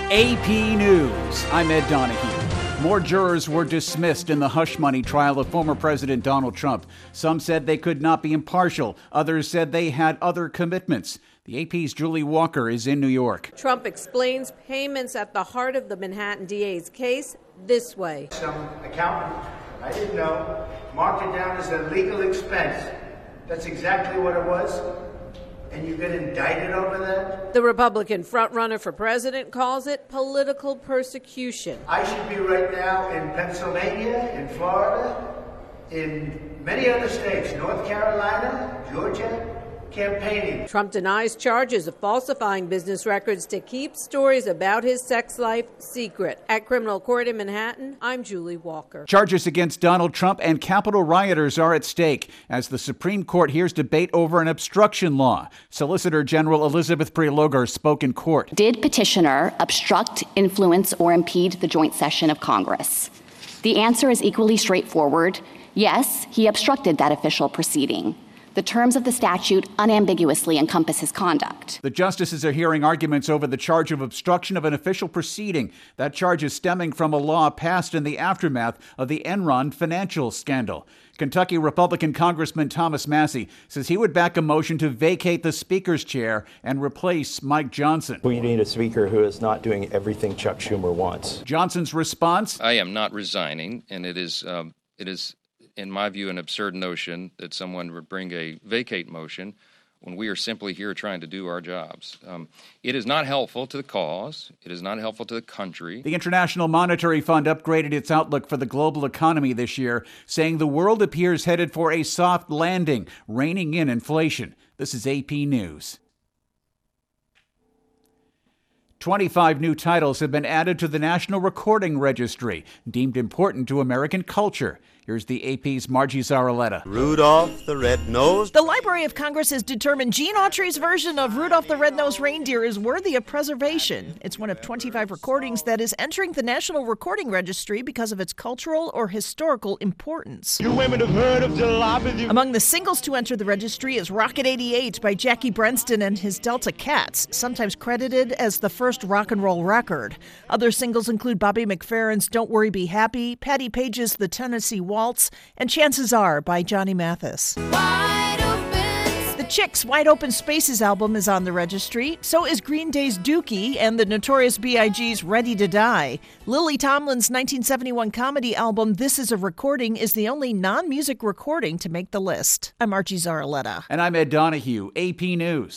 AP News. I'm Ed Donahue. More jurors were dismissed in the hush money trial of former President Donald Trump. Some said they could not be impartial. Others said they had other commitments. The AP's Julie Walker is in New York. Trump explains payments at the heart of the Manhattan DA's case this way. Some accountant, I didn't know, marked it down as a legal expense. That's exactly what it was. And you get indicted over that? The Republican frontrunner for president calls it political persecution. I should be right now in Pennsylvania, in Florida, in many other states, North Carolina, Georgia, campaigning. Trump denies charges of falsifying business records to keep stories about his sex life secret. At criminal court in Manhattan, I'm Julie Walker. Charges against Donald Trump and Capitol rioters are at stake as the Supreme Court hears debate over an obstruction law. Solicitor General Elizabeth Prelogar spoke in court. Did petitioner obstruct, influence, or impede the joint session of Congress? The answer is equally straightforward. Yes, he obstructed that official proceeding. The terms of the statute unambiguously encompass his conduct. The justices are hearing arguments over the charge of obstruction of an official proceeding. That charge is stemming from a law passed in the aftermath of the Enron financial scandal. Kentucky Republican Congressman Thomas Massie says he would back a motion to vacate the Speaker's chair and replace Mike Johnson. We need a Speaker who is not doing everything Chuck Schumer wants. Johnson's response? I am not resigning, and it is, in my view, an absurd notion that someone would bring a vacate motion when we are simply here trying to do our jobs. It is not helpful to the cause. It is not helpful to the country. The International Monetary Fund upgraded its outlook for the global economy this year, saying the world appears headed for a soft landing, reining in inflation. This is AP News. 25 new titles have been added to the National Recording Registry, deemed important to American culture. Here's the AP's Margie Zaraletta. Rudolph the Red-Nosed. The Library of Congress has determined Gene Autry's version of Rudolph the Red-Nosed Reindeer is worthy of preservation. It's one of 25 recordings that is entering the National Recording Registry because of its cultural or historical importance. You women have heard of Jalopy. Among the singles to enter the registry is Rocket 88 by Jackie Brenston and his Delta Cats, sometimes credited as the first rock and roll record. Other singles include Bobby McFerrin's Don't Worry Be Happy, Patti Page's The Tennessee Waltz, and Chances Are by Johnny Mathis. The Chicks' Wide Open Spaces album is on the registry. So is Green Day's Dookie and the Notorious B.I.G.'s Ready to Die. Lily Tomlin's 1971 comedy album This Is a Recording is the only non-music recording to make the list. I'm Margie Zaraletta. And I'm Ed Donahue, AP News.